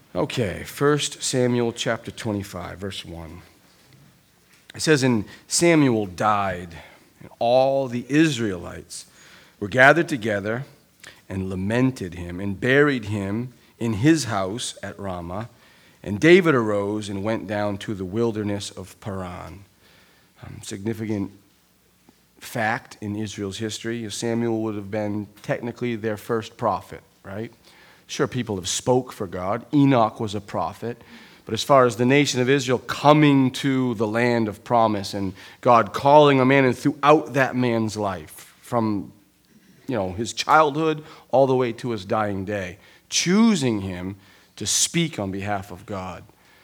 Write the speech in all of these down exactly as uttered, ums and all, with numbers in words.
Okay, First Samuel chapter twenty-five, verse one. It says, "And Samuel died, and all the Israelites were gathered together and lamented him and buried him in his house at Ramah. And David arose and went down to the wilderness of Paran." Um, significant fact in Israel's history. Samuel would have been technically their first prophet, right? Sure, people have spoke for God. Enoch was a prophet. But as far as the nation of Israel coming to the land of promise and God calling a man and throughout that man's life, from you know his childhood all the way to his dying day, choosing him to speak on behalf of God.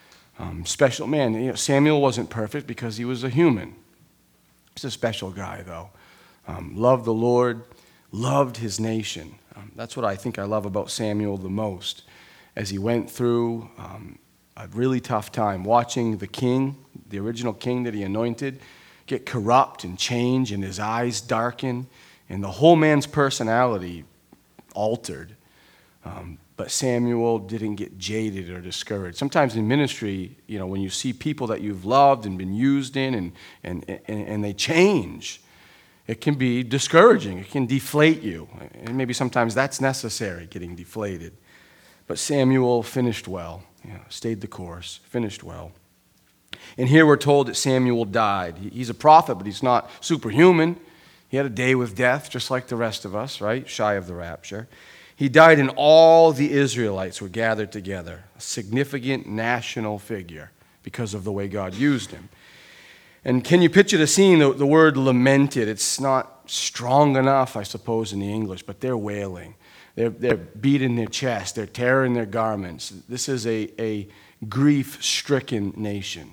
Um, special man. You know, Samuel wasn't perfect because he was a human. He's a special guy, though. Um, loved the Lord, loved his nation. Um, that's what I think I love about Samuel the most. As he went through um, a really tough time, watching the king, the original king that he anointed, get corrupt and change, and his eyes darken, and the whole man's personality altered. Um, but Samuel didn't get jaded or discouraged. Sometimes in ministry, you know, when you see people that you've loved and been used in, and and and, and they change, it can be discouraging. It can deflate you. And maybe sometimes that's necessary, getting deflated. But Samuel finished well, you know, stayed the course, finished well. And here we're told that Samuel died. He's a prophet, but he's not superhuman. He had a day with death, just like the rest of us, right? Shy of the rapture. He died, and all the Israelites were gathered together, a significant national figure because of the way God used him. And can you picture the scene, the, the word lamented? It's not strong enough, I suppose, in the English, but they're wailing. They're, they're beating their chest. They're tearing their garments. This is a, a grief-stricken nation.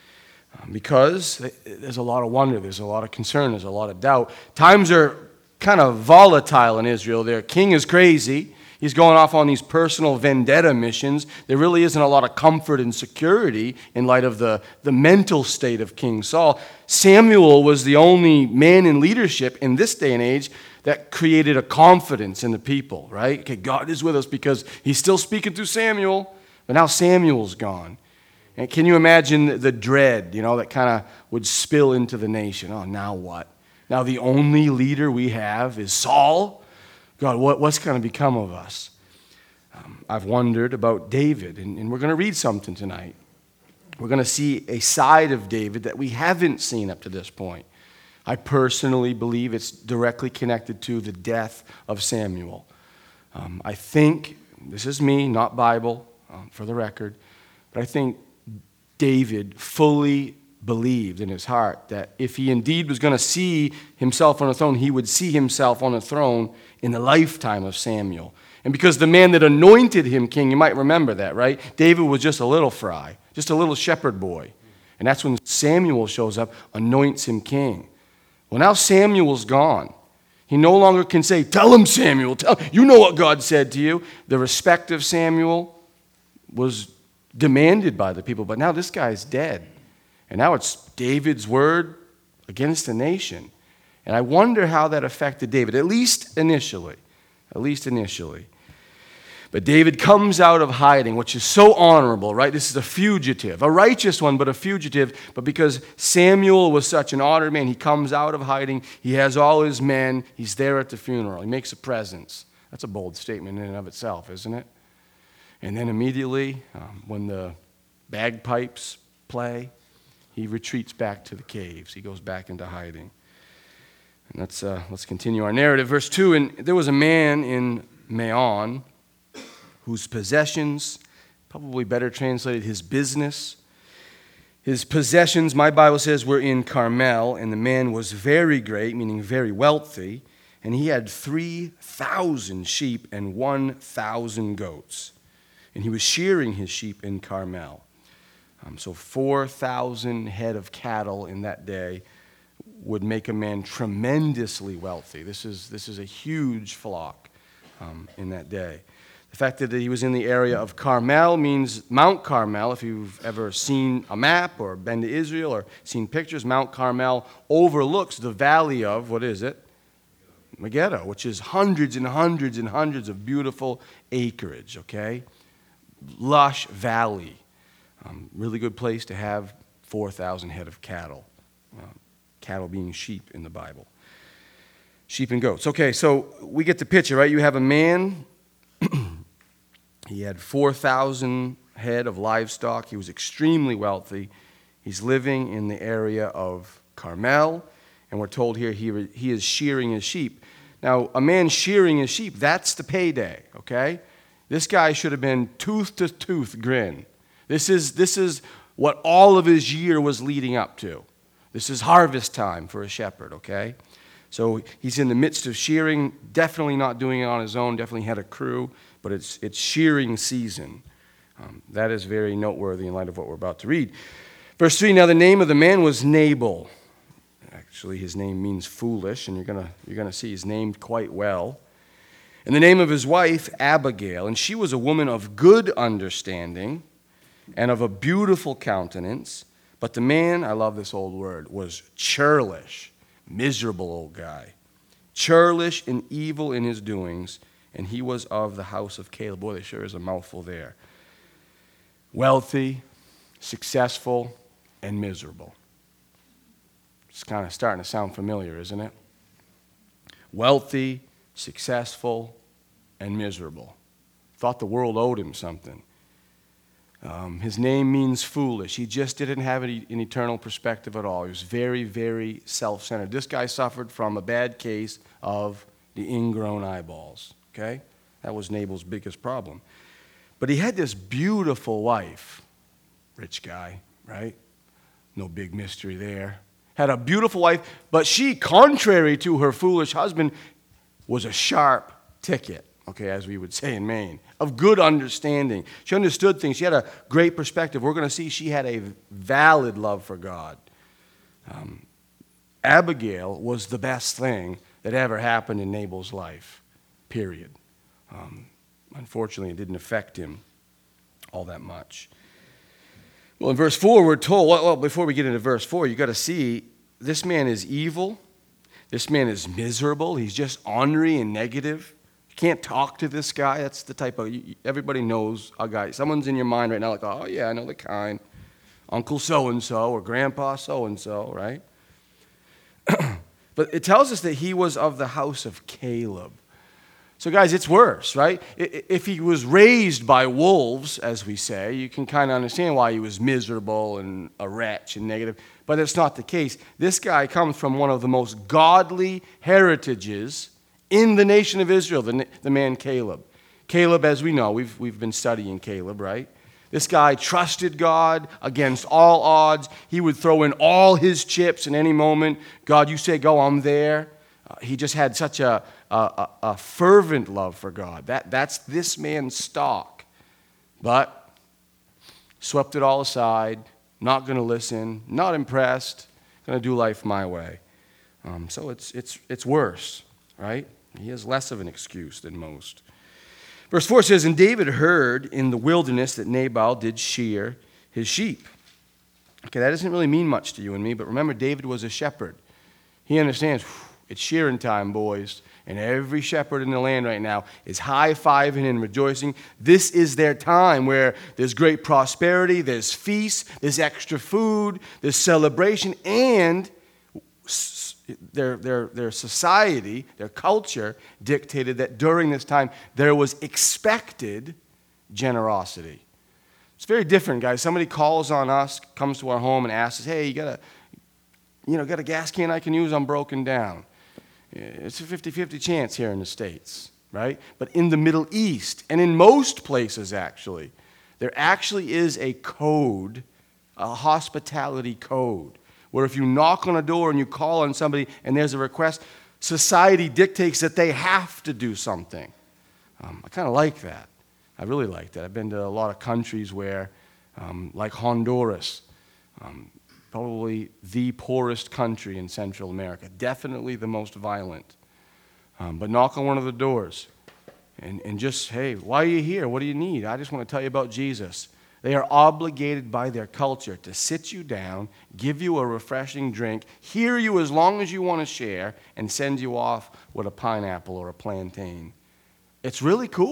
Um, because there's a lot of wonder, there's a lot of concern, there's a lot of doubt. Times are kind of volatile in Israel. Their king is crazy. He's going off on these personal vendetta missions. There really isn't a lot of comfort and security in light of the, the mental state of King Saul. Samuel was the only man in leadership in this day and age that created a confidence in the people, right? Okay, God is with us because he's still speaking through Samuel, but now Samuel's gone. And can you imagine the dread, you know, that kind of would spill into the nation? Oh, now what? Now the only leader we have is Saul? God, what, what's going to become of us? Um, I've wondered about David, and, and we're going to read something tonight. We're going to see a side of David that we haven't seen up to this point. I personally believe it's directly connected to the death of Samuel. Um, I think, this is me, not Bible, um, for the record, but I think David fully believed in his heart that if he indeed was going to see himself on a throne, he would see himself on a throne in the lifetime of Samuel. And because the man that anointed him king, you might remember that, right? David was just a little fry, just a little shepherd boy. And that's when Samuel shows up, anoints him king. Well, now Samuel's gone. He no longer can say, "Tell him, Samuel, tell you know what God said to you." The respect of Samuel was demanded by the people, but now this guy's dead. And now it's David's word against the nation. And I wonder how that affected David, at least initially. At least initially. But David comes out of hiding, which is so honorable, right? This is a fugitive, a righteous one, but a fugitive. But because Samuel was such an honored man, he comes out of hiding. He has all his men. He's there at the funeral. He makes a presence. That's a bold statement in and of itself, isn't it? And then immediately, um, when the bagpipes play, he retreats back to the caves. He goes back into hiding. And let's, uh, let's continue our narrative. Verse two, "And there was a man in Maon whose possessions," probably better translated, his business, his possessions, my Bible says, were in Carmel, and the man was very great, meaning very wealthy, and he had three thousand sheep and one thousand goats. And he was shearing his sheep in Carmel. Um, so four thousand head of cattle in that day would make a man tremendously wealthy. This is, this is a huge flock um, in that day. The fact that he was in the area of Carmel means Mount Carmel. If you've ever seen a map or been to Israel or seen pictures, Mount Carmel overlooks the valley of, what is it? Megiddo, which is hundreds and hundreds and hundreds of beautiful acreage, okay? lush valley. Um, really good place to have four thousand head of cattle. Uh, cattle being sheep in the Bible. Sheep and goats. Okay, so we get the picture, right? You have a man, he had four thousand head of livestock. He was extremely wealthy. He's living in the area of Carmel, and we're told here he, he is shearing his sheep. Now, a man shearing his sheep, that's the payday, okay? This guy should have been tooth to tooth grin. This is, this is what all of his year was leading up to. This is harvest time for a shepherd, okay? So he's in the midst of shearing, definitely not doing it on his own, definitely had a crew, but it's, it's shearing season. Um, that is very noteworthy in light of what we're about to read. Verse three, now the name of the man was Nabal. Actually, his name means foolish, and you're going you're gonna see he's named quite well. And the name of his wife, Abigail, and she was a woman of good understanding and of a beautiful countenance. But the man, I love this old word, was churlish. Miserable old guy. Churlish and evil in his doings, and he was of the house of Caleb. Boy, there sure is a mouthful there. Wealthy, successful, and miserable. It's kind of starting to sound familiar, isn't it? Wealthy, successful, and miserable. Thought the world owed him something. Um, his name means foolish. He just didn't have an, an eternal perspective at all. He was very, very self-centered. This guy suffered from a bad case of the ingrown eyeballs, okay? That was Nabal's biggest problem. But he had this beautiful wife. Rich guy, right? No big mystery there. Had a beautiful wife, but she, contrary to her foolish husband, was a sharp ticket. Okay, as we would say in Maine, of good understanding. She understood things. She had a great perspective. We're going to see she had a valid love for God. Um, Abigail was the best thing that ever happened in Nabal's life, period. Um, unfortunately, it didn't affect him all that much. Well, in verse four, we're told, well, before we get into verse four, you've got to see this man is evil. This man is miserable. He's just ornery and negative. You can't talk to this guy. That's the type of, everybody knows a guy. Someone's in your mind right now like, oh, yeah, I know the kind. Uncle so-and-so or Grandpa so-and-so, right? But it tells us that he was of the house of Caleb. So, guys, it's worse, right? If he was raised by wolves, as we say, you can kind of understand why he was miserable and a wretch and negative. But it's not the case. This guy comes from one of the most godly heritages in the nation of Israel, the, the man Caleb. Caleb, as we know, we've, we've been studying Caleb, right? This guy trusted God against all odds. He would throw in all his chips in any moment. God, you say go, I'm there. Uh, he just had such a, a, a fervent love for God. That, that's this man's stock. But swept it all aside, not going to listen, not impressed, going to do life my way. Um, so it's, it's, it's worse, right? He has less of an excuse than most. Verse four says, and David heard in the wilderness that Nabal did shear his sheep. Okay, that doesn't really mean much to you and me, but remember, David was a shepherd. He understands, it's shearing time, boys. And every shepherd in the land right now is high-fiving and rejoicing. This is their time where there's great prosperity, there's feasts, there's extra food, there's celebration, and Their, their, their society, their culture dictated that during this time there was expected generosity. It's very different, guys. Somebody calls on us, comes to our home and asks us, hey, you got a, you know, got a gas can I can use? I'm broken down. It's a fifty-fifty chance here in the States, right? But in the Middle East, and in most places actually, there actually is a code, a hospitality code, where if you knock on a door and you call on somebody and there's a request, society dictates that they have to do something. Um, I kind of like that. I really like that. I've been to a lot of countries where, um, like Honduras, um, probably the poorest country in Central America, definitely the most violent. Um, but knock on one of the doors and, and just, hey, why are you here? What do you need? I just want to tell you about Jesus. They are obligated by their culture to sit you down, give you a refreshing drink, hear you as long as you want to share, and send you off with a pineapple or a plantain. It's really cool.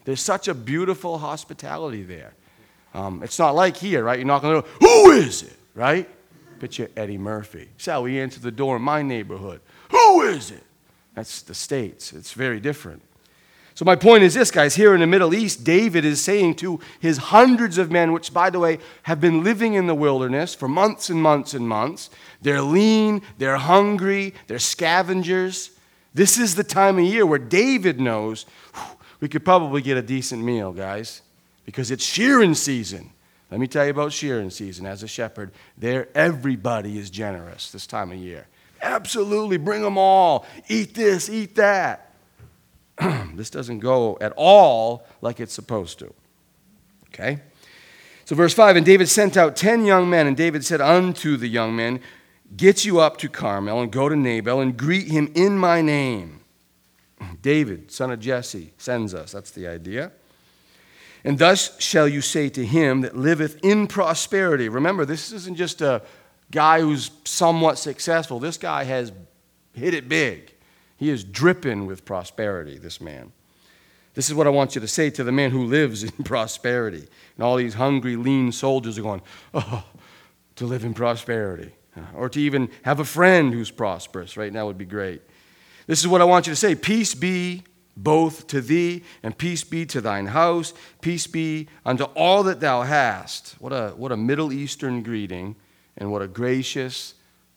There's such a beautiful hospitality there. Um, it's not like here, right? You're not going to go, who is it, right? Picture Eddie Murphy. That's how we answer the door in my neighborhood. Who is it? That's the States. It's very different. So my point is this, guys. Here in the Middle East, David is saying to his hundreds of men, which, by the way, have been living in the wilderness for months and months and months. They're lean, they're hungry, they're scavengers. This is the time of year where David knows whew, we could probably get a decent meal, guys, because it's shearing season. Let me tell you about shearing season. As a shepherd, there everybody is generous this time of year. Absolutely, bring them all. Eat this, eat that. This doesn't go at all like it's supposed to. Okay? So verse five, and David sent out ten young men, and David said unto the young men, get you up to Carmel, and go to Nabal, and greet him in my name. David, son of Jesse, sends us. That's the idea. And thus shall you say to him that liveth in prosperity. Remember, this isn't just a guy who's somewhat successful. This guy has hit it big. He is dripping with prosperity, this man. This is what I want you to say to the man who lives in prosperity. And all these hungry, lean soldiers are going, oh, to live in prosperity. Or to even have a friend who's prosperous right now would be great. This is what I want you to say. Peace be both to thee, and peace be to thine house. Peace be unto all that thou hast. What a, what a Middle Eastern greeting, and what a gracious,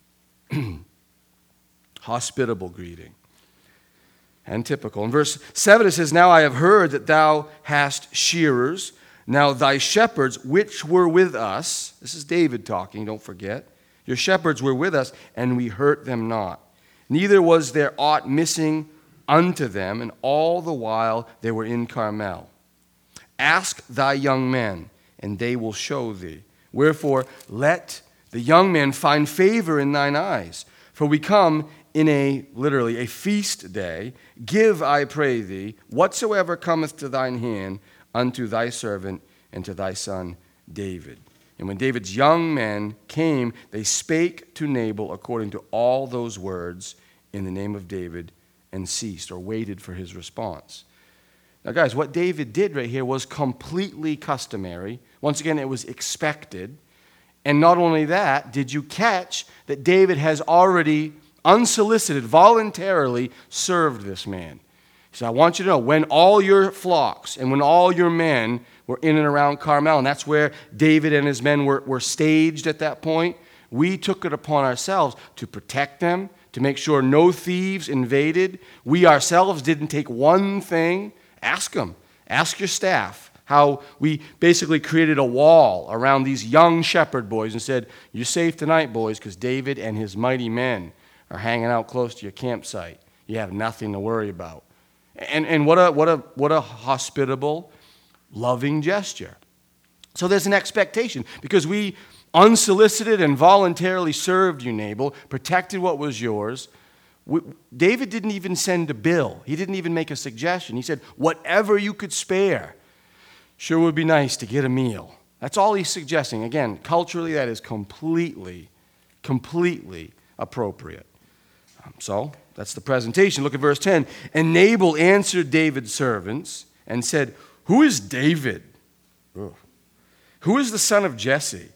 hospitable greeting. And typical. In verse seven it says, now I have heard that thou hast shearers. Now thy shepherds, which were with us, this is David talking, don't forget. Your shepherds were with us, and we hurt them not. Neither was there aught missing unto them, and all the while they were in Carmel. Ask thy young men, and they will show thee. Wherefore, let the young men find favor in thine eyes. For we come in a, literally, a feast day. Give, I pray thee, whatsoever cometh to thine hand unto thy servant and to thy son David. And when David's young men came, they spake to Nabal according to all those words in the name of David, and ceased, or waited for his response. Now, guys, what David did right here was completely customary. Once again, it was expected. And not only that, did you catch that David has already, unsolicited, voluntarily served this man? He said, I want you to know, when all your flocks and when all your men were in and around Carmel, and that's where David and his men were, were staged at that point, we took it upon ourselves to protect them, to make sure no thieves invaded. We ourselves didn't take one thing. Ask them. Ask your staff how we basically created a wall around these young shepherd boys and said, you're safe tonight, boys, because David and his mighty men are hanging out close to your campsite. You have nothing to worry about. And, and what a, what a, what a hospitable, loving gesture. So there's an expectation, because we unsolicited and voluntarily served you, Nabal, protected what was yours. We, David didn't even send a bill. He didn't even make a suggestion. He said, whatever you could spare, sure would be nice to get a meal. That's all he's suggesting. Again, culturally, that is completely, completely appropriate. Um, so, that's the presentation. Look at verse ten. And Nabal answered David's servants and said, who is David? Ugh. Who is the son of Jesse?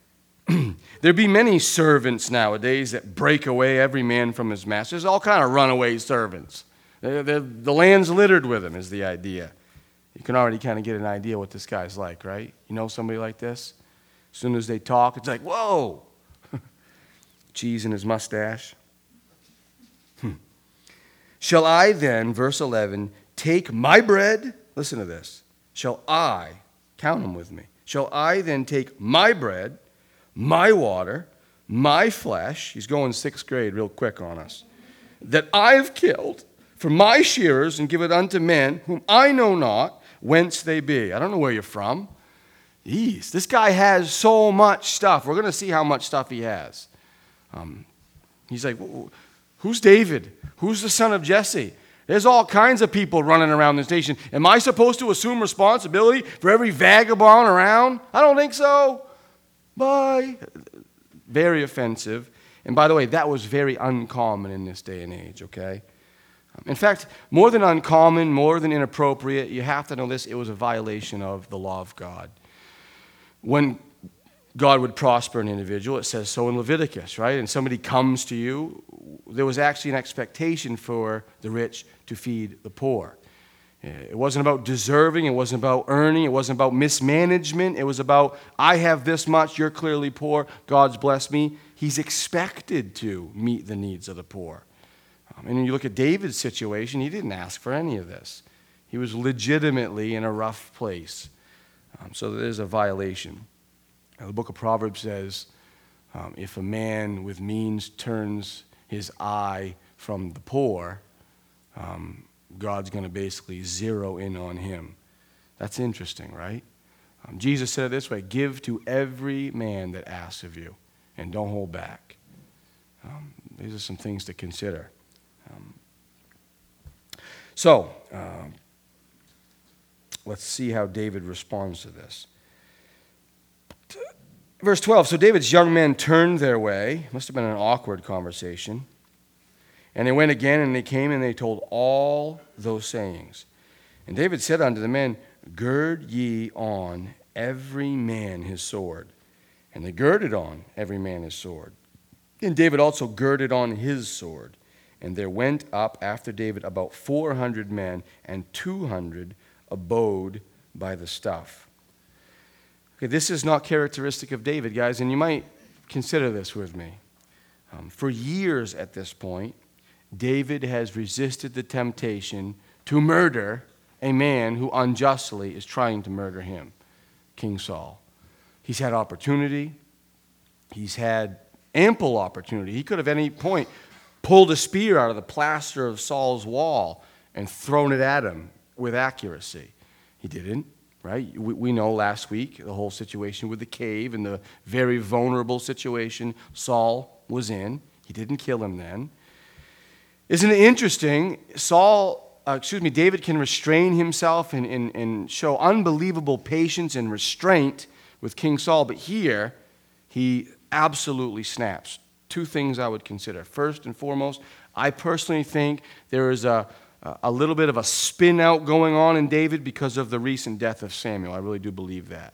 There be many servants nowadays that break away every man from his master. There's all kind of runaway servants. They're, they're, the land's littered with them is the idea. You can already kind of get an idea what this guy's like, right? You know somebody like this? As soon as they talk, it's like, whoa! Cheese in his mustache. Hmm. Shall I then, verse eleven, take my bread? Listen to this. Shall I, count them with me, shall I then take my bread, my water, my flesh, he's going sixth grade real quick on us, that I have killed for my shearers, and give it unto men whom I know not whence they be. I don't know where you're from. Jeez, this guy has so much stuff. We're going to see how much stuff he has. Um, he's like, who's David? Who's the son of Jesse? There's all kinds of people running around this nation. Am I supposed to assume responsibility for every vagabond around? I don't think so. Bye. Very offensive. And by the way, that was very uncommon in this day and age, okay? In fact, more than uncommon, more than inappropriate, you have to know this, it was a violation of the law of God. When God would prosper an individual, it says so in Leviticus, right? And somebody comes to you, there was actually an expectation for the rich to feed the poor. It wasn't about deserving, it wasn't about earning, it wasn't about mismanagement, it was about, I have this much, you're clearly poor, God's blessed me. He's expected to meet the needs of the poor. Um, and when you look at David's situation, he didn't ask for any of this. He was legitimately in a rough place. Um, so there's a violation. Now, the book of Proverbs says, um, if a man with means turns his eye from the poor, um, God's going to basically zero in on him. That's interesting, right? Um, Jesus said it this way, give to every man that asks of you, and don't hold back. Um, these are some things to consider. Um, so, um, let's see how David responds to this. Verse twelve, so David's young men turned their way. Must have been an awkward conversation. And they went again, and they came, and they told all those sayings. And David said unto the men, gird ye on every man his sword. And they girded on every man his sword. And David also girded on his sword. And there went up after David about four hundred men, and two hundred abode by the stuff. Okay, this is not characteristic of David, guys, and you might consider this with me. Um, for years at this point, David has resisted the temptation to murder a man who unjustly is trying to murder him, King Saul. He's had opportunity. He's had ample opportunity. He could have at any point pulled a spear out of the plaster of Saul's wall and thrown it at him with accuracy. He didn't, right? We, we know last week the whole situation with the cave and the very vulnerable situation Saul was in. He didn't kill him then. Isn't it interesting? Saul, uh, excuse me, David can restrain himself and, and, and show unbelievable patience and restraint with King Saul, but here he absolutely snaps. Two things I would consider. First and foremost, I personally think there is a, a little bit of a spin out going on in David because of the recent death of Samuel. I really do believe that.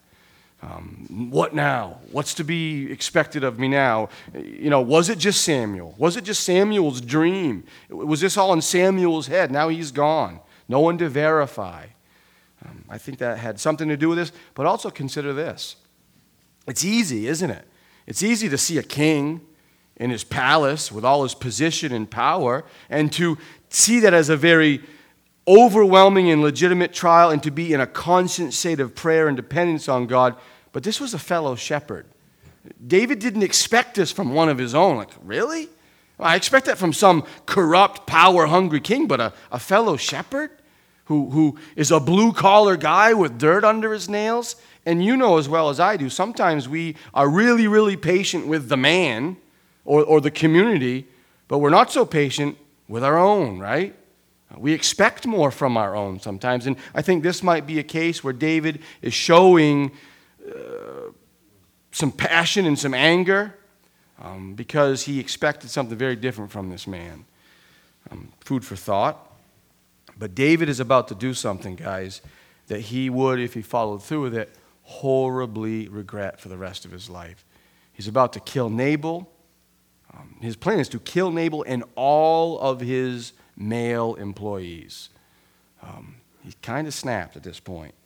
Um, what now? What's to be expected of me now? You know, was it just Samuel? Was it just Samuel's dream? Was this all in Samuel's head? Now he's gone. No one to verify. Um, I think that had something to do with this, but also consider this. It's easy, isn't it? It's easy to see a king in his palace with all his position and power and to see that as a very overwhelming and legitimate trial and to be in a constant state of prayer and dependence on God. But this was a fellow shepherd. David didn't expect this from one of his own. Like, really? I expect that from some corrupt, power-hungry king, but a, a fellow shepherd who, who is a blue-collar guy with dirt under his nails? And you know as well as I do, sometimes we are really, really patient with the man or, or the community, but we're not so patient with our own, right? We expect more from our own sometimes. And I think this might be a case where David is showing uh, some passion and some anger um, because he expected something very different from this man. Um, food for thought. But David is about to do something, guys, that he would, if he followed through with it, horribly regret for the rest of his life. He's about to kill Nabal. Um, his plan is to kill Nabal and all of his male employees. Um, he kind of snapped at this point.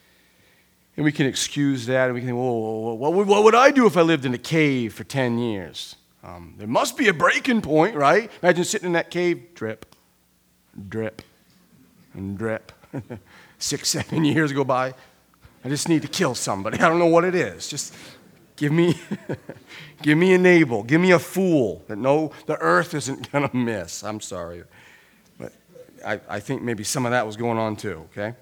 And we can excuse that, and we can think, whoa, what would, what would I do if I lived in a cave for ten years? Um, there must be a breaking point, right? Imagine sitting in that cave, drip, drip, and drip. Six, seven years go by. I just need to kill somebody. I don't know what it is. Just give me, give me a Nabal. Give me a fool that no, the earth isn't going to miss. I'm sorry. But I, I think maybe some of that was going on too, okay?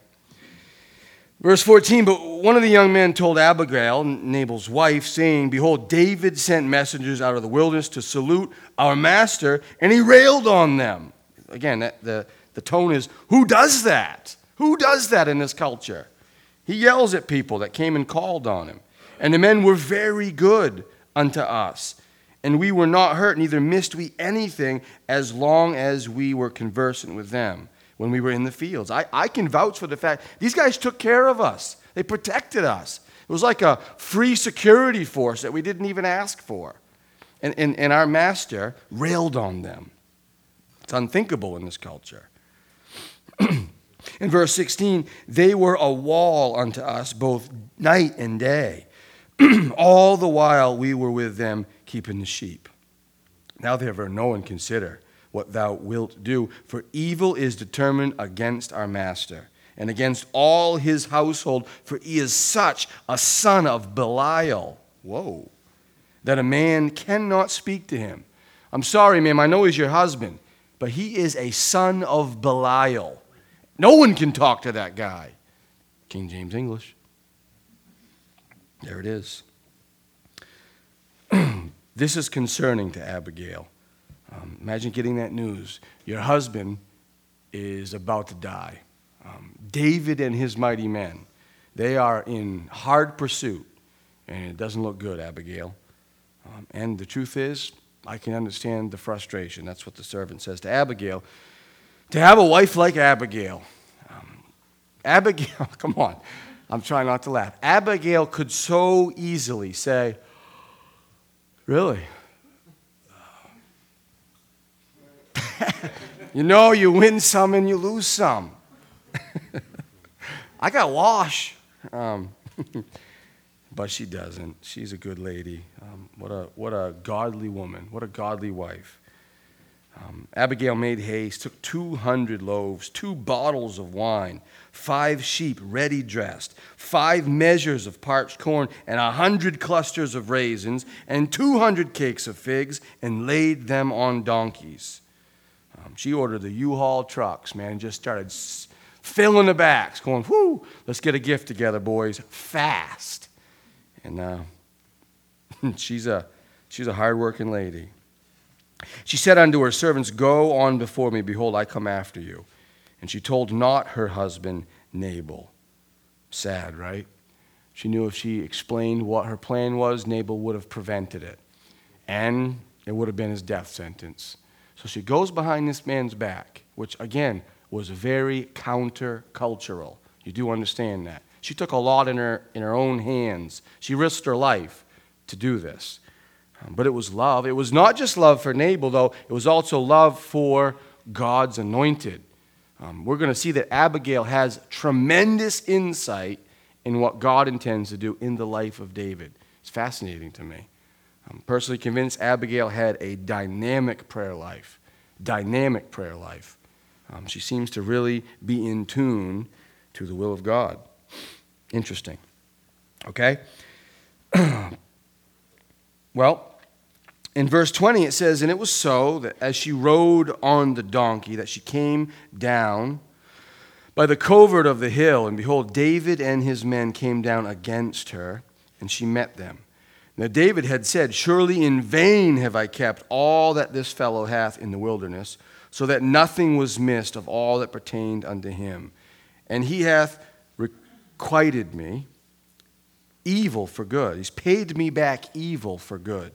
Verse fourteen, but one of the young men told Abigail, Nabal's wife, saying, behold, David sent messengers out of the wilderness to salute our master, and he railed on them. Again, that, the, the tone is, who does that? Who does that in this culture? He yells at people that came and called on him. And the men were very good unto us. And and we were not hurt, neither missed we anything as long as we were conversant with them when we were in the fields. I, I can vouch for the fact these guys took care of us. They protected us. It was like a free security force that we didn't even ask for. And, and, and our master railed on them. It's unthinkable in this culture. In verse sixteen, they were a wall unto us both night and day. All the while we were with them keeping the sheep. Now therefore know and consider what thou wilt do, for evil is determined against our master, and against all his household, for he is such a son of Belial. Whoa. That a man cannot speak to him. I'm sorry, ma'am, I know he's your husband, but he is a son of Belial. No one can talk to that guy. King James English. There it is. This is concerning to Abigail. Um, imagine getting that news. Your husband is about to die. Um, David and his mighty men, they are in hard pursuit, and it doesn't look good, Abigail. Um, and the truth is, I can understand the frustration. That's what the servant says to Abigail. To have a wife like Abigail. Um, Abigail, come on. I'm trying not to laugh. Abigail could so easily say, really? You know, you win some and you lose some. I got wash. Um, but she doesn't. She's a good lady. Um, what a what a godly woman. What a godly wife. Um, Abigail made haste, took two hundred loaves, two bottles of wine, five sheep ready dressed, five measures of parched corn, and a hundred clusters of raisins, and two hundred cakes of figs, and laid them on donkeys. Um, she ordered the U-Haul trucks, man, and just started s- filling the backs, going, whoo, let's get a gift together, boys, fast. And uh, she's a she's a hard-working lady. She said unto her servants, go on before me, behold, I come after you. And she told not her husband Nabal. Sad, right? She knew if she explained what her plan was, Nabal would have prevented it. And it would have been his death sentence. So she goes behind this man's back, which, again, was very counter-cultural. You do understand that. She took a lot in her, in her own hands. She risked her life to do this. Um, but it was love. It was not just love for Nabal, though. It was also love for God's anointed. Um, we're going to see that Abigail has tremendous insight in what God intends to do in the life of David. It's fascinating to me. I'm personally convinced Abigail had a dynamic prayer life. Dynamic prayer life. Um, she seems to really be in tune to the will of God. Interesting. Okay? Well, in verse twenty it says, and it was so that as she rode on the donkey, that she came down by the covert of the hill, and behold, David and his men came down against her, and she met them. Now David had said, surely in vain have I kept all that this fellow hath in the wilderness, so that nothing was missed of all that pertained unto him. And he hath requited me evil for good. He's paid me back evil for good.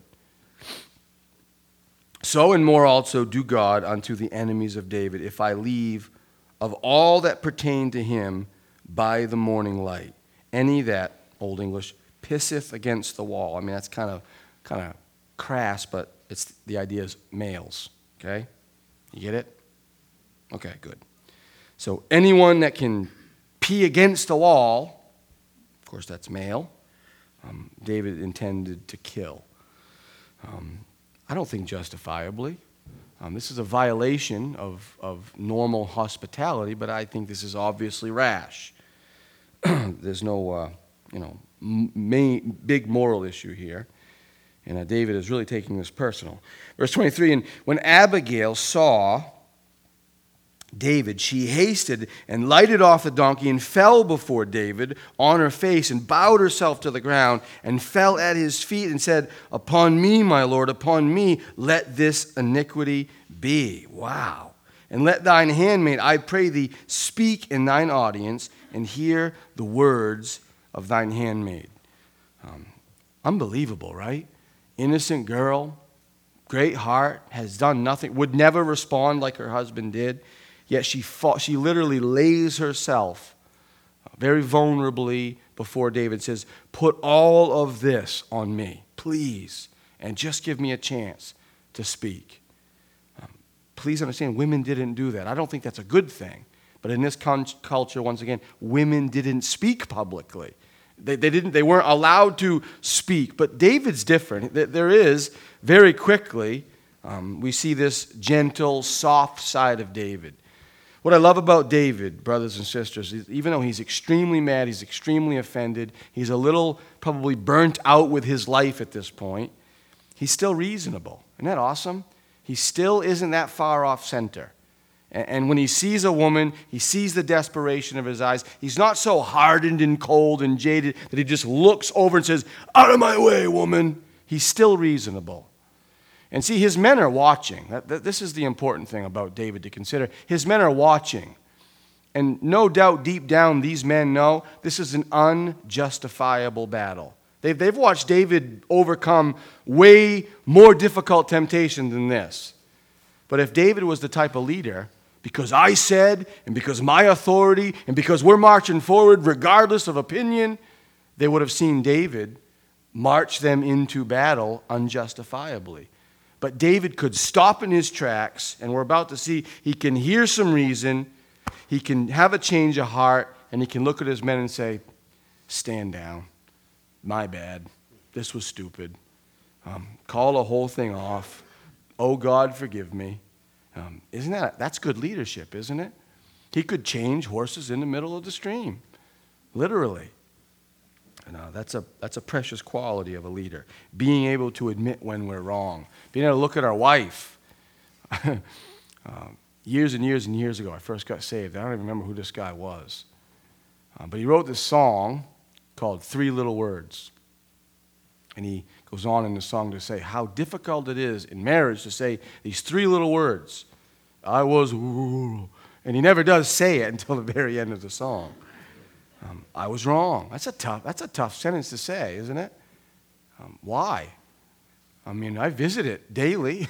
So and more also do God unto the enemies of David, if I leave of all that pertain to him by the morning light. Any that, Old English, pisseth against the wall. I mean, that's kind of kind of crass, but it's the idea is males. Okay? You get it? Okay, good. So anyone that can pee against the wall, of course that's male, um, David intended to kill. Um, I don't think justifiably. Um, this is a violation of, of normal hospitality, but I think this is obviously rash. There's no, uh, you know, main, big moral issue here. And uh, David is really taking this personal. Verse twenty-three, and when Abigail saw David, she hasted and lighted off the donkey and fell before David on her face and bowed herself to the ground and fell at his feet and said, upon me, my Lord, upon me, let this iniquity be. Wow. And let thine handmaid, I pray thee, speak in thine audience and hear the words of thine handmaid. Um, unbelievable, right? Innocent girl, great heart, has done nothing, would never respond like her husband did, yet she fought, she literally lays herself very vulnerably before David, says, put all of this on me, please, and just give me a chance to speak. Um, please understand, women didn't do that. I don't think that's a good thing. But in this con- culture, once again, women didn't speak publicly. They, they, didn't, they weren't allowed to speak. But David's different. There is, very quickly, um, we see this gentle, soft side of David. What I love about David, brothers and sisters, is even though he's extremely mad, he's extremely offended, he's a little probably burnt out with his life at this point, he's still reasonable. Isn't that awesome? He still isn't that far off center. And when he sees a woman, he sees the desperation of his eyes. He's not so hardened and cold and jaded that he just looks over and says, out of my way, woman. He's still reasonable. And see, his men are watching. This is the important thing about David to consider. His men are watching. And no doubt deep down these men know this is an unjustifiable battle. They've, they've watched David overcome way more difficult temptation than this. But if David was the type of leader, because I said, and because my authority, and because we're marching forward regardless of opinion, they would have seen David march them into battle unjustifiably. But David could stop in his tracks, and we're about to see he can hear some reason, he can have a change of heart, and he can look at his men and say, stand down. My bad. This was stupid. Um, call the whole thing off. Oh, God, forgive me. Um, isn't that, that's good leadership, isn't it? He could change horses in the middle of the stream, literally. And, uh, that's a that's a precious quality of a leader, being able to admit when we're wrong, being able to look at our wife. uh, years and years and years ago, I first got saved. I don't even remember who this guy was. Uh, but he wrote this song called Three Little Words. And he goes on in the song to say how difficult it is in marriage to say these three little words. I was, and he never does say it until the very end of the song. Um, I was wrong. That's a tough. That's a tough sentence to say, isn't it? Um, why? I mean, I visit it daily,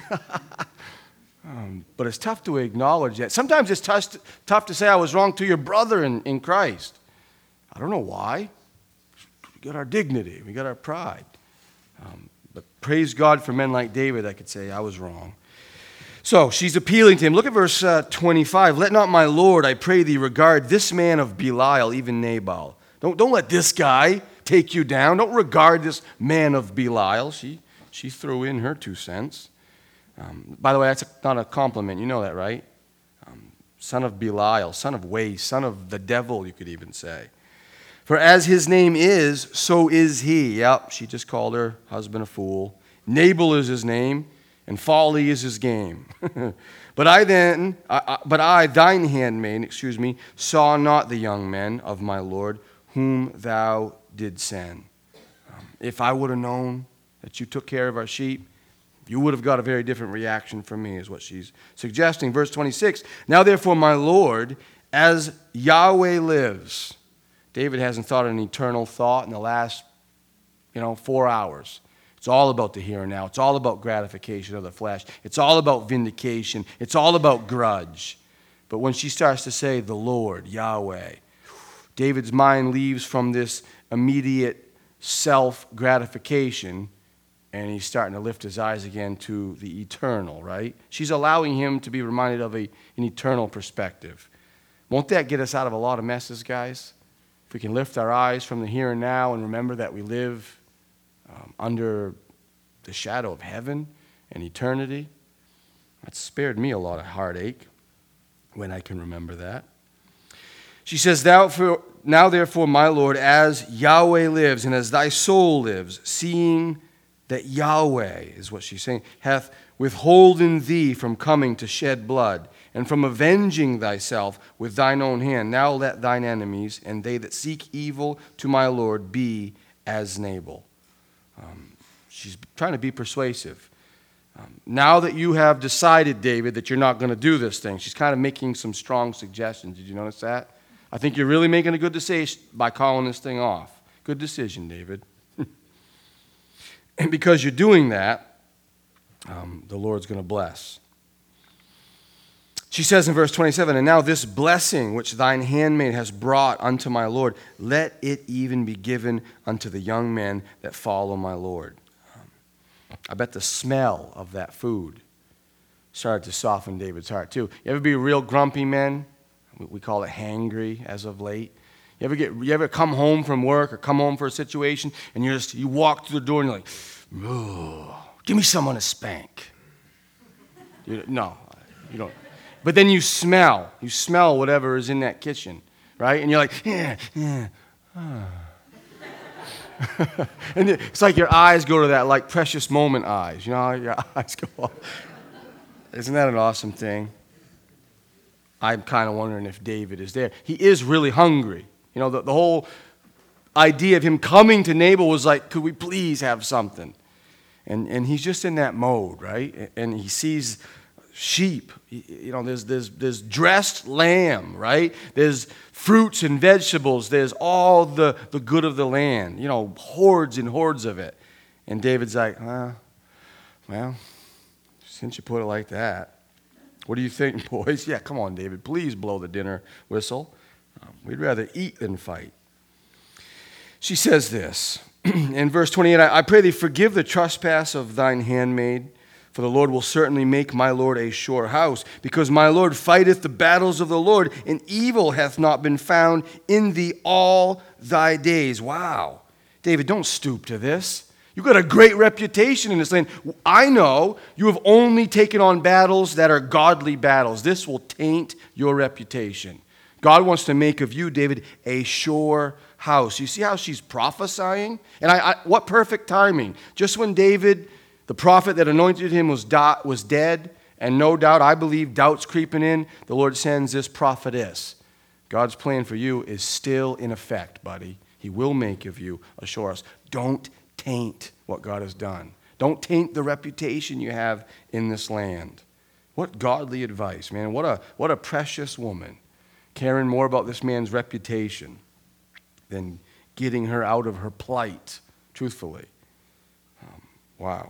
um, but it's tough to acknowledge that. Sometimes it's tough to, tough to say I was wrong to your brother in, in Christ. I don't know why. We got our dignity. We got our pride. Um, but praise God for men like David, I could say, I was wrong. So she's appealing to him. Look at verse uh, twenty-five. Let not my Lord, I pray thee, regard this man of Belial, even Nabal. Don't, don't let this guy take you down. Don't regard this man of Belial. She, she threw in her two cents. Um, by the way, that's a, not a compliment. You know that, right? Um, son of Belial, son of waste, son of the devil, you could even say. For as his name is, so is he. Yep, she just called her husband a fool. Nabal is his name, and folly is his game. But I then, I, I, but I, thine handmaid, excuse me, saw not the young men of my Lord, whom thou did send. Um, if I would have known that you took care of our sheep, you would have got a very different reaction from me, is what she's suggesting. Verse twenty-six, now therefore, my Lord, as Yahweh lives. David hasn't thought an eternal thought in the last, you know, four hours. It's all about the here and now. It's all about gratification of the flesh. It's all about vindication. It's all about grudge. But when she starts to say the Lord, Yahweh, David's mind leaves from this immediate self-gratification, and he's starting to lift his eyes again to the eternal, right? She's allowing him to be reminded of a, an eternal perspective. Won't that get us out of a lot of messes, guys? If we can lift our eyes from the here and now and remember that we live um, under the shadow of heaven and eternity, that's spared me a lot of heartache when I can remember that. She says, Thou for, now therefore, my Lord, as Yahweh lives and as thy soul lives, seeing that Yahweh, is what she's saying, hath withholden thee from coming to shed blood, and from avenging thyself with thine own hand. Now let thine enemies and they that seek evil to my Lord be as Nabal. Um, she's trying to be persuasive. Um, now that you have decided, David, that you're not going to do this thing, she's kind of making some strong suggestions. Did you notice that? I think you're really making a good decision by calling this thing off. Good decision, David. And because you're doing that, um, the Lord's going to bless. She says in verse twenty-seven, and now this blessing which thine handmaid has brought unto my Lord, let it even be given unto the young men that follow my Lord. Um, I bet the smell of that food started to soften David's heart too. You ever be real grumpy men? We call it hangry as of late. You ever get you ever come home from work or come home for a situation and you just you walk through the door and you're like, oh, give me someone to spank. You, no, you don't. But then you smell, you smell whatever is in that kitchen, right? And you're like, yeah, yeah. Oh. And it's like your eyes go to that like precious moment eyes. You know how your eyes go off. Isn't that an awesome thing? I'm kind of wondering if David is there. He is really hungry. You know, the, the whole idea of him coming to Nabal was like, could we please have something? And and he's just in that mode, right? And he sees sheep. You know, there's, there's, there's dressed lamb, right? There's fruits and vegetables. There's all the, the good of the land. You know, hordes and hordes of it. And David's like, uh, well, since you put it like that, what do you think, boys? Yeah, come on, David. Please blow the dinner whistle. Um, we'd rather eat than fight. She says this in verse twenty-eight, I, I pray thee forgive the trespass of thine handmaid, for the Lord will certainly make my Lord a sure house, because my Lord fighteth the battles of the Lord, and evil hath not been found in thee all thy days. Wow. David, don't stoop to this. You've got a great reputation in this land. I know you have only taken on battles that are godly battles. This will taint your reputation. God wants to make of you, David, a sure house. You see how she's prophesying? And I, I, what perfect timing. Just when David, the prophet that anointed him, was, do, was dead, and no doubt, I believe, doubt's creeping in, the Lord sends this prophetess. God's plan for you is still in effect, buddy. He will make of you a sure house. Don't taint what God has done. Don't taint the reputation you have in this land. What godly advice, man. What a, what a precious woman. Caring more about this man's reputation than getting her out of her plight, truthfully. Um, wow.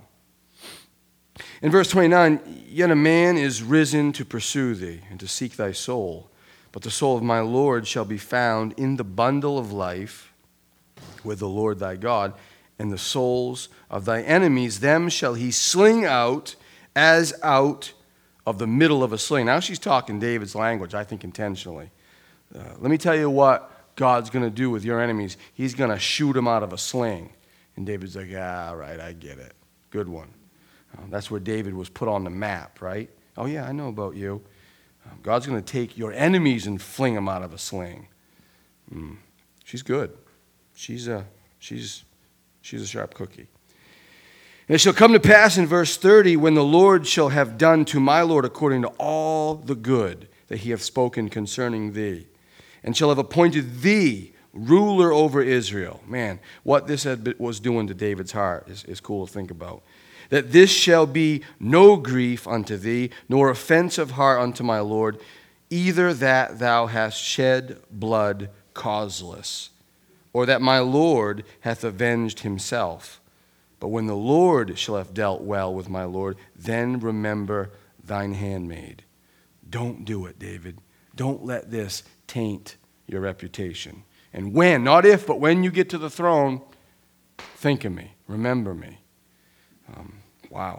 In verse twenty-nine, yet a man is risen to pursue thee and to seek thy soul. But the soul of my Lord shall be found in the bundle of life with the Lord thy God, and the souls of thy enemies, them shall he sling out as out of the middle of a sling. Now she's talking David's language, I think intentionally. Uh, let me tell you what God's going to do with your enemies. He's going to shoot them out of a sling. And David's like, ah, right, I get it. Good one. Uh, that's where David was put on the map, right? Oh, yeah, I know about you. Uh, God's going to take your enemies and fling them out of a sling. Mm. She's good. She's a, she's... She's a sharp cookie. And it shall come to pass in verse thirty, when the Lord shall have done to my Lord according to all the good that he hath spoken concerning thee, and shall have appointed thee ruler over Israel. Man, what this had, was doing to David's heart is, is cool to think about. That this shall be no grief unto thee, nor offense of heart unto my Lord, either that thou hast shed blood causeless, or that my Lord hath avenged himself. But when the Lord shall have dealt well with my Lord, then remember thine handmaid. Don't do it, David. Don't let this taint your reputation. And when, not if, but when you get to the throne, think of me. Remember me. Um, wow.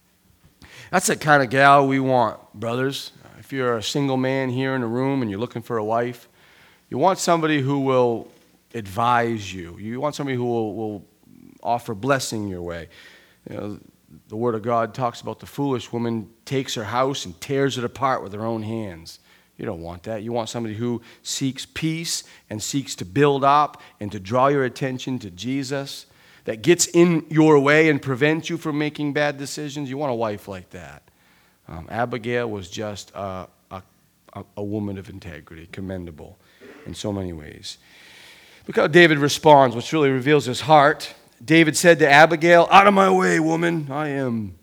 That's the kind of gal we want, brothers. If you're a single man here in the room and you're looking for a wife, you want somebody who will advise you. You want somebody who will, will offer blessing your way. You know, the Word of God talks about the foolish woman takes her house and tears it apart with her own hands. You don't want that. You want somebody who seeks peace and seeks to build up and to draw your attention to Jesus, that gets in your way and prevents you from making bad decisions. You want a wife like that. Um, Abigail was just a, a, a woman of integrity, commendable in so many ways. Look how David responds, which really reveals his heart. David said to Abigail, out of my way, woman. I am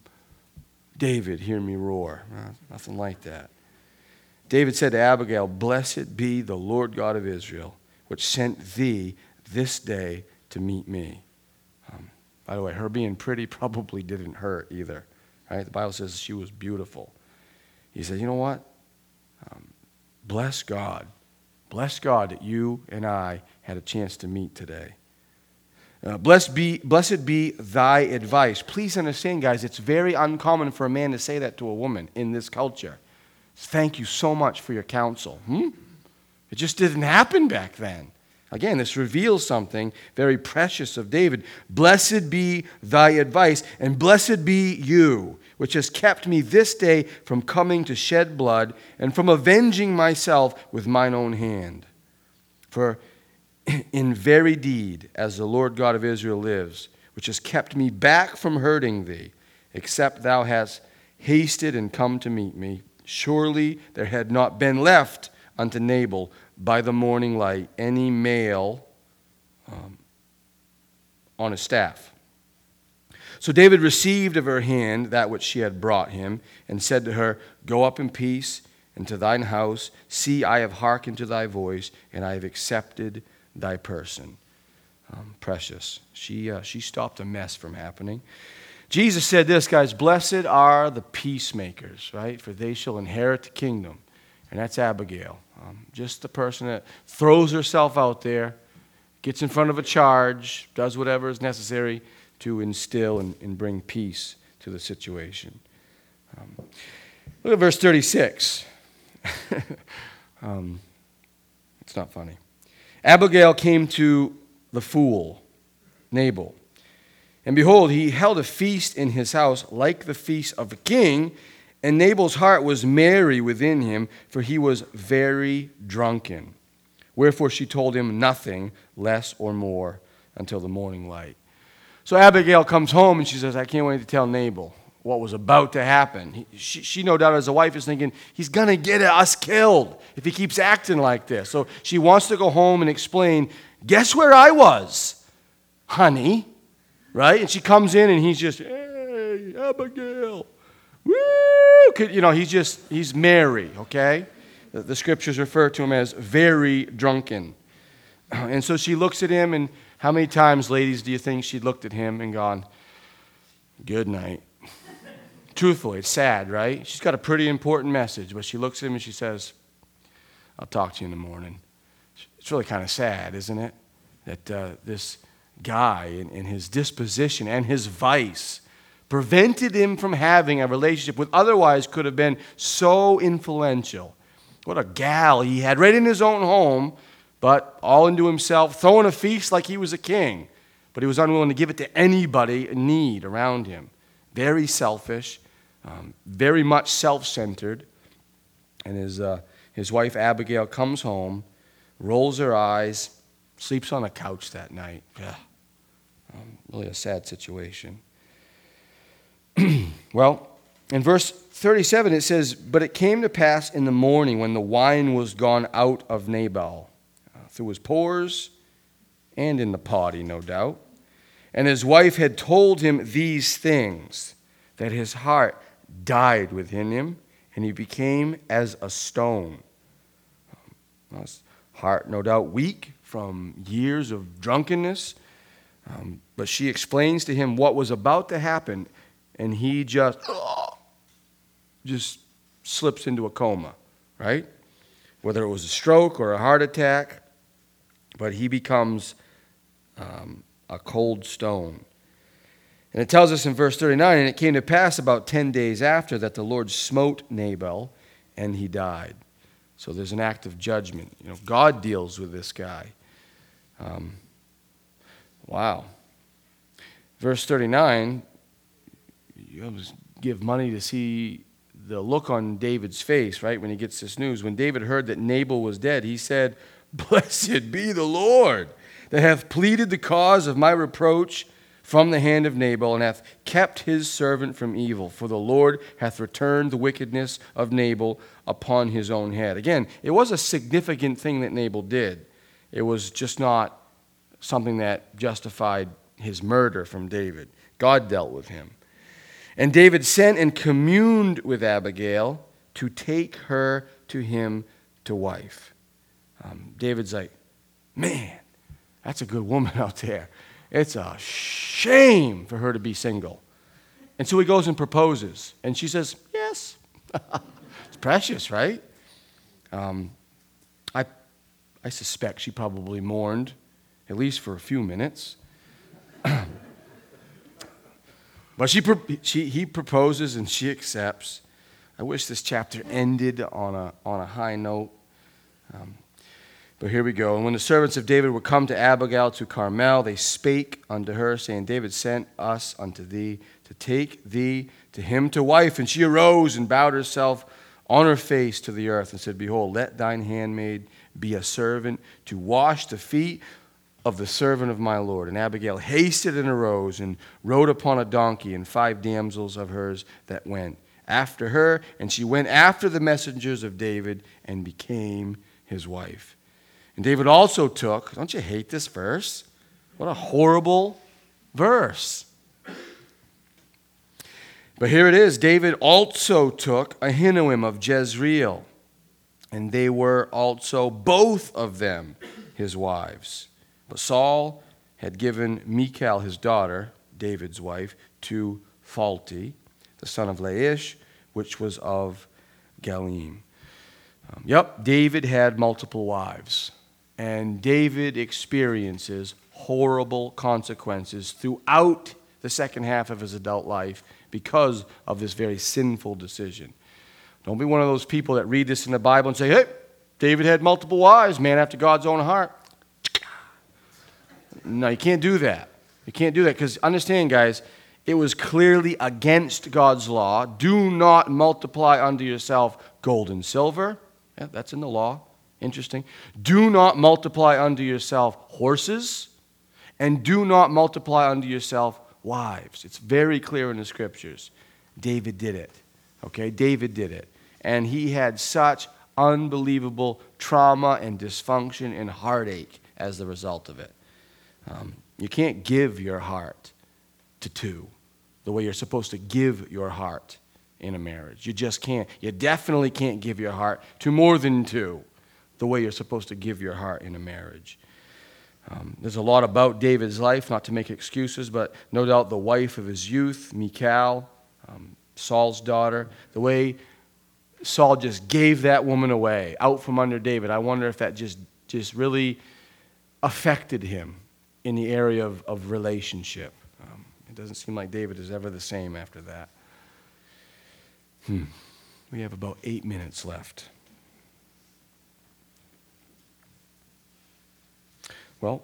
David. Hear me roar. Uh, nothing like that. David said to Abigail, blessed be the Lord God of Israel, which sent thee this day to meet me. Um, by the way, her being pretty probably didn't hurt either. Right? The Bible says she was beautiful. He said, you know what? Um, bless God. Bless God that you and I had a chance to meet today. Uh, blessed be, blessed be thy advice. Please understand, guys, it's very uncommon for a man to say that to a woman in this culture. Thank you so much for your counsel. Hmm? It just didn't happen back then. Again, this reveals something very precious of David. Blessed be thy advice, and blessed be you, which has kept me this day from coming to shed blood and from avenging myself with mine own hand. For in very deed, as the Lord God of Israel lives, which has kept me back from hurting thee, except thou hast hasted and come to meet me, surely there had not been left unto Nabal by the morning light any male um, on his staff. So David received of her hand that which she had brought him, and said to her, Go up in peace into thine house. See, I have hearkened to thy voice, and I have accepted thy person. Um, precious. She, uh, she stopped a mess from happening. Jesus said this, guys, blessed are the peacemakers, right? For they shall inherit the kingdom. And that's Abigail. Um, just the person that throws herself out there, gets in front of a charge, does whatever is necessary to instill and, and bring peace to the situation. Um, look at verse thirty-six. um, it's not funny. Abigail came to the fool, Nabal. And behold, he held a feast in his house like the feast of a king, and Nabal's heart was merry within him, for he was very drunken. Wherefore she told him nothing less or more until the morning light. So Abigail comes home and she says, I can't wait to tell Nabal what was about to happen. He, she, she, no doubt, as a wife, is thinking, he's going to get us killed if he keeps acting like this. So she wants to go home and explain, guess where I was, honey? Right? And she comes in and he's just, hey, Abigail. Woo! You know, he's just, he's merry, okay? The, the scriptures refer to him as very drunken. And so she looks at him, and how many times, ladies, do you think she looked at him and gone, good night? Truthfully, it's sad, right? She's got a pretty important message, but she looks at him and she says, I'll talk to you in the morning. It's really kind of sad, isn't it? That uh, this guy and, and his disposition and his vice prevented him from having a relationship with otherwise could have been so influential. What a gal he had right in his own home, but all into himself, throwing a feast like he was a king. But he was unwilling to give it to anybody in need around him. Very selfish, um, very much self-centered. And his, uh, his wife Abigail comes home, rolls her eyes, sleeps on a couch that night. Yeah. Um, really a sad situation. Well, in verse thirty-seven it says, But it came to pass in the morning when the wine was gone out of Nabal, uh, through his pores and in the potty, no doubt, and his wife had told him these things, that his heart died within him, and he became as a stone. Um, his heart, no doubt, weak from years of drunkenness. Um, but she explains to him what was about to happen, and he just, just slips into a coma, right? Whether it was a stroke or a heart attack, but he becomes um, a cold stone. And it tells us in verse thirty-nine, and it came to pass about ten days after that the Lord smote Nabal, and he died. So there's an act of judgment. You know, God deals with this guy. Um, wow. Verse thirty-nine, you always give money to see the look on David's face, right, when he gets this news. When David heard that Nabal was dead, he said, Blessed be the Lord, that hath pleaded the cause of my reproach from the hand of Nabal, and hath kept his servant from evil. For the Lord hath returned the wickedness of Nabal upon his own head. Again, it was a significant thing that Nabal did. It was just not something that justified his murder from David. God dealt with him. And David sent and communed with Abigail to take her to him to wife. Um, David's like, man, that's a good woman out there. It's a shame for her to be single. And so he goes and proposes. And she says, yes. It's precious, right? Um, I, I suspect she probably mourned, at least for a few minutes. But she, she, he proposes and she accepts. I wish this chapter ended on a, on a high note. Um, but here we go. And when the servants of David were come to Abigail to Carmel, they spake unto her, saying, David sent us unto thee to take thee to him to wife. And she arose and bowed herself on her face to the earth and said, Behold, let thine handmaid be a servant to wash the feet of the servant of my Lord. And Abigail hasted and arose and rode upon a donkey, and five damsels of hers that went after her. And she went after the messengers of David and became his wife. And David also took, don't you hate this verse? What a horrible verse. But here it is. David also took Ahinoam of Jezreel, and they were also both of them his wives. But Saul had given Michal his daughter, David's wife, to Phalti, the son of Laish, which was of Galim. Um, yep, David had multiple wives. And David experiences horrible consequences throughout the second half of his adult life because of this very sinful decision. Don't be one of those people that read this in the Bible and say, hey, David had multiple wives, man after God's own heart. No, you can't do that. You can't do that because understand, guys, it was clearly against God's law. Do not multiply unto yourself gold and silver. Yeah, that's in the law. Interesting. Do not multiply unto yourself horses, and do not multiply unto yourself wives. It's very clear in the scriptures. David did it. Okay, David did it. And he had such unbelievable trauma and dysfunction and heartache as the result of it. Um, you can't give your heart to two the way you're supposed to give your heart in a marriage. You just can't. You definitely can't give your heart to more than two the way you're supposed to give your heart in a marriage. Um, there's a lot about David's life, not to make excuses, but no doubt the wife of his youth, Michal, um, Saul's daughter, the way Saul just gave that woman away out from under David. I wonder if that just, just really affected him in the area of, of relationship. Um, it doesn't seem like David is ever the same after that. Hmm. We have about eight minutes left. Well,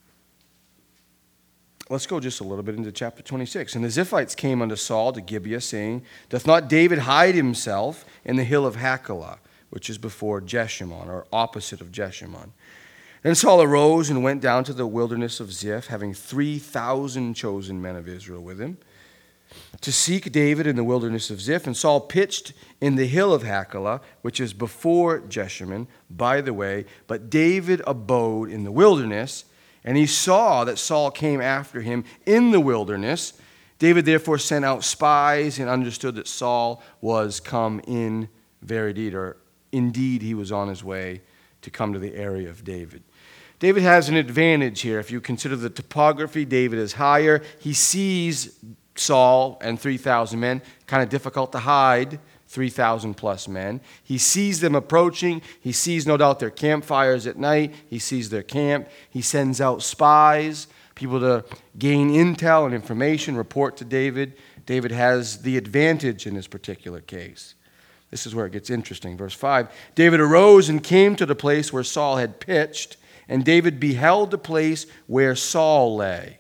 let's go just a little bit into chapter twenty-six. And the Ziphites came unto Saul to Gibeah, saying, Doth not David hide himself in the hill of Hachilah, which is before Jeshimon, or opposite of Jeshimon? Then Saul arose and went down to the wilderness of Ziph, having three thousand chosen men of Israel with him, to seek David in the wilderness of Ziph. And Saul pitched in the hill of Hachilah, which is before Jeshimon, by the way. But David abode in the wilderness, and he saw that Saul came after him in the wilderness. David therefore sent out spies and understood that Saul was come in very deed, or indeed he was on his way to come to the area of David. David has an advantage here. If you consider the topography, David is higher. He sees Saul and three thousand men. Kind of difficult to hide three thousand plus men. He sees them approaching. He sees, no doubt, their campfires at night. He sees their camp. He sends out spies, people to gain intel and information, report to David. David has the advantage in this particular case. This is where it gets interesting. Verse five, David arose and came to the place where Saul had pitched, and David beheld the place where Saul lay.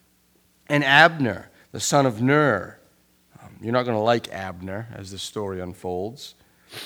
And Abner, the son of Ner. Um, you're not going to like Abner as the story unfolds.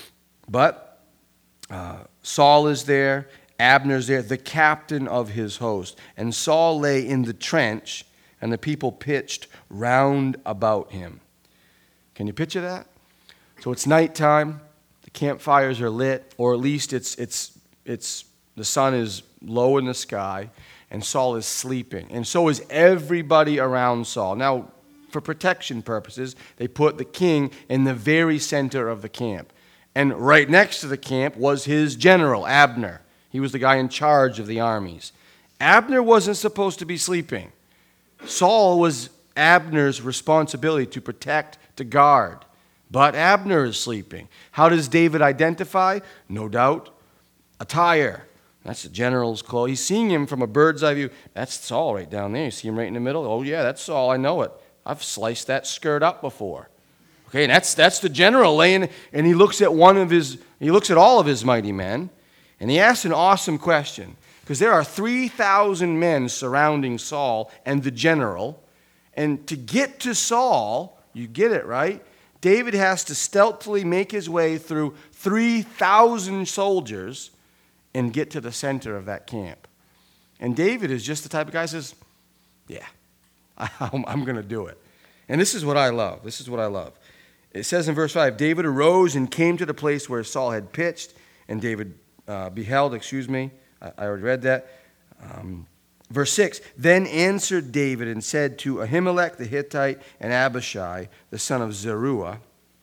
But uh, Saul is there. Abner's there, the captain of his host. And Saul lay in the trench, and the people pitched round about him. Can you picture that? So it's nighttime. The campfires are lit, or at least it's it's it's the sun is low in the sky, and Saul is sleeping. And so is everybody around Saul. Now, for protection purposes, they put the king in the very center of the camp. And right next to the camp was his general, Abner. He was the guy in charge of the armies. Abner wasn't supposed to be sleeping. Saul was Abner's responsibility to protect, to guard. But Abner is sleeping. How does David identify? No doubt, attire. That's the general's clothes. He's seeing him from a bird's eye view. That's Saul right down there. You see him right in the middle? Oh, yeah, that's Saul. I know it. I've sliced that skirt up before. Okay, and that's that's the general laying, and he looks at one of his, he looks at all of his mighty men, and he asks an awesome question, because there are three thousand men surrounding Saul and the general, and to get to Saul, you get it, right? David has to stealthily make his way through three thousand soldiers and get to the center of that camp. And David is just the type of guy who says, yeah, I'm, I'm going to do it. And this is what I love. This is what I love. It says in verse five, David arose and came to the place where Saul had pitched, and David uh, beheld, excuse me, I, I already read that. Um, verse six, then answered David and said to Ahimelech the Hittite and Abishai, the son of Zeruiah,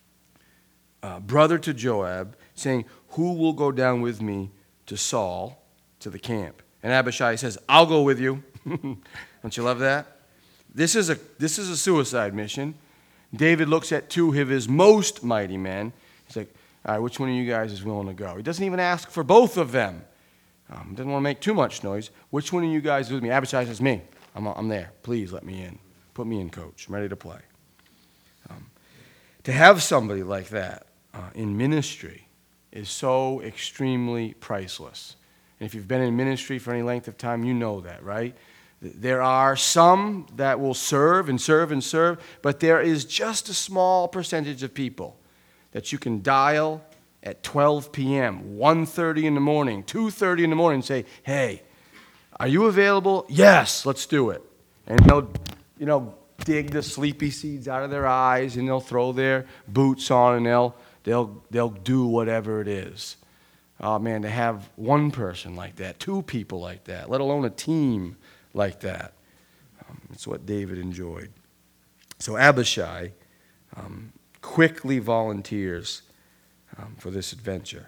uh, brother to Joab, saying, who will go down with me to Saul, to the camp? And Abishai says, I'll go with you. Don't you love that? This is a this is a suicide mission. David looks at two of his most mighty men. He's like, all right, which one of you guys is willing to go? He doesn't even ask for both of them. Um, doesn't want to make too much noise. Which one of you guys is with me? Abishai says, me. I'm, I'm there. Please let me in. Put me in, coach. I'm ready to play. Um, to have somebody like that uh, in ministry is so extremely priceless. And if you've been in ministry for any length of time, you know that, right? There are some that will serve and serve and serve, but there is just a small percentage of people that you can dial at twelve p.m., one thirty in the morning, two thirty in the morning, and say, hey, are you available? Yes, let's do it. And they'll, you know, dig the sleepy seeds out of their eyes, and they'll throw their boots on, and they'll they'll they'll do whatever it is. Oh, man, to have one person like that, two people like that, let alone a team like that. Um, it's what David enjoyed. So Abishai um, quickly volunteers um, for this adventure.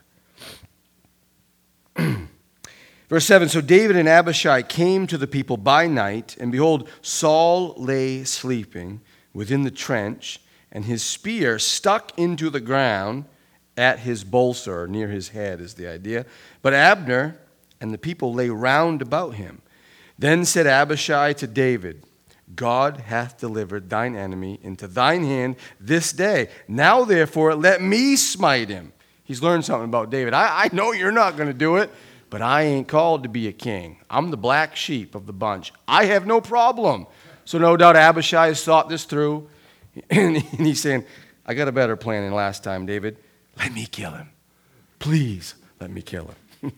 Verse seven, so David and Abishai came to the people by night, and behold, Saul lay sleeping within the trench, and his spear stuck into the ground at his bolster, or near his head is the idea. But Abner and the people lay round about him. Then said Abishai to David, God hath delivered thine enemy into thine hand this day. Now therefore let me smite him. He's learned something about David. I, I know you're not going to do it, but I ain't called to be a king. I'm the black sheep of the bunch. I have no problem. So no doubt Abishai has thought this through. And he's saying, I got a better plan than last time, David. Let me kill him. Please let me kill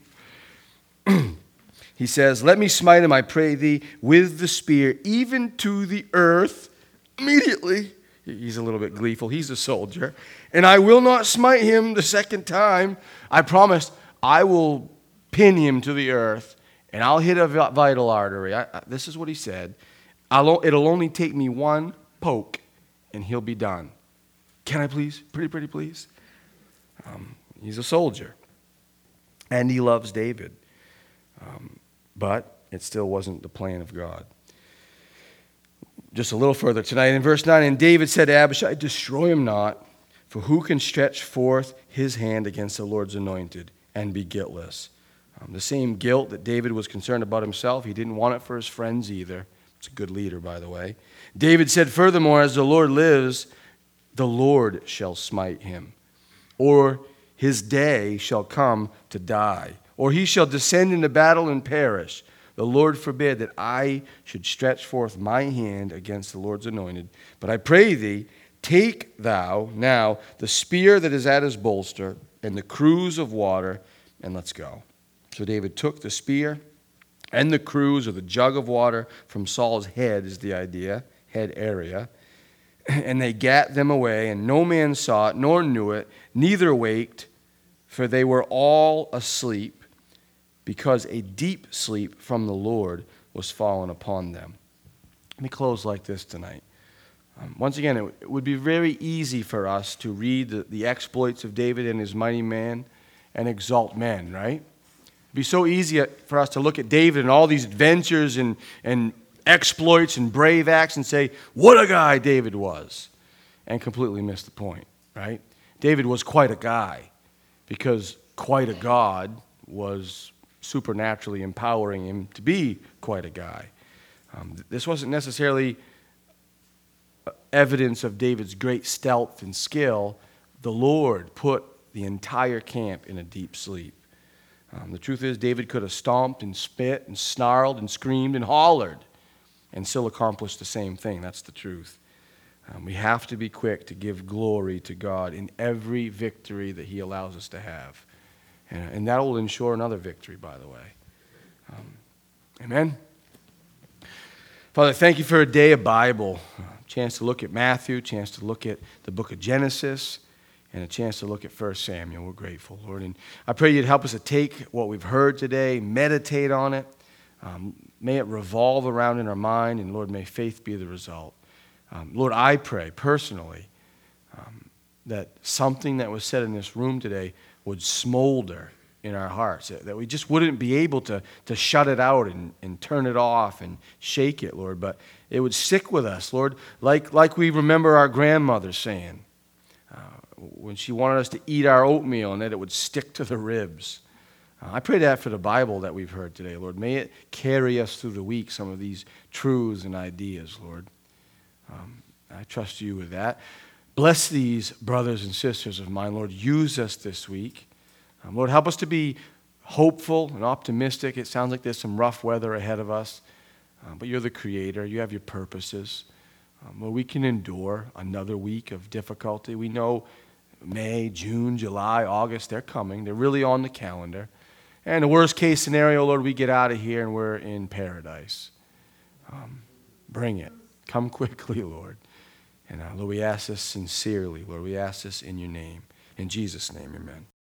him. He says, let me smite him, I pray thee, with the spear, even to the earth, immediately. He's a little bit gleeful. He's a soldier. And I will not smite him the second time. I promise I will pin him to the earth, and I'll hit a vital artery. I, I, this is what he said. I'll, it'll only take me one poke, and he'll be done. Can I please? Pretty, pretty please? Um, he's a soldier. And he loves David. Um, But it still wasn't the plan of God. Just a little further tonight in verse nine, and David said to Abishai, destroy him not, for who can stretch forth his hand against the Lord's anointed and be guiltless? Um, the same guilt that David was concerned about himself, he didn't want it for his friends either. It's a good leader, by the way. David said, furthermore, as the Lord lives, the Lord shall smite him, or his day shall come to die. Or he shall descend into battle and perish. The Lord forbid that I should stretch forth my hand against the Lord's anointed. But I pray thee, take thou now the spear that is at his bolster and the cruse of water, and let's go. So David took the spear and the cruse, or the jug of water, from Saul's head is the idea, head area. And they gat them away, and no man saw it, nor knew it, neither waked, for they were all asleep, because a deep sleep from the Lord was fallen upon them. Let me close like this tonight. Um, once again, it, it would be very easy for us to read the, the exploits of David and his mighty man and exalt men, right? It'd be so easy for us to look at David and all these adventures and, and exploits and brave acts and say, what a guy David was, and completely miss the point, right? David was quite a guy because quite a God was supernaturally empowering him to be quite a guy. Um, this wasn't necessarily evidence of David's great stealth and skill. The Lord put the entire camp in a deep sleep. Um, the truth is, David could have stomped and spit and snarled and screamed and hollered and still accomplished the same thing. That's the truth. Um, we have to be quick to give glory to God in every victory that he allows us to have. And, and that will ensure another victory, by the way. Um, amen? Father, thank you for a day of Bible, a chance to look at Matthew, a chance to look at the book of Genesis, and a chance to look at First Samuel. We're grateful, Lord. And I pray you'd help us to take what we've heard today, meditate on it. Um, may it revolve around in our mind, and Lord, may faith be the result. Um, Lord, I pray personally um, that something that was said in this room today would smolder in our hearts, that we just wouldn't be able to, to shut it out and, and turn it off and shake it, Lord, but it would stick with us, Lord, like, like we remember our grandmother saying uh, when she wanted us to eat our oatmeal and that it would stick to the ribs. Uh, I pray that for the Bible that we've heard today, Lord. May it carry us through the week, some of these truths and ideas, Lord. Um, I trust you with that. Bless these brothers and sisters of mine, Lord. Use us this week. Um, Lord, help us to be hopeful and optimistic. It sounds like there's some rough weather ahead of us, uh, but you're the Creator. You have your purposes. Um, Lord, we can endure another week of difficulty. We know May, June, July, August, they're coming. They're really on the calendar. And the worst case scenario, Lord, we get out of here and we're in paradise. Um, bring it. Come quickly, Lord. And uh, Lord, we ask this sincerely. Lord, we ask this in your name. In Jesus' name, amen.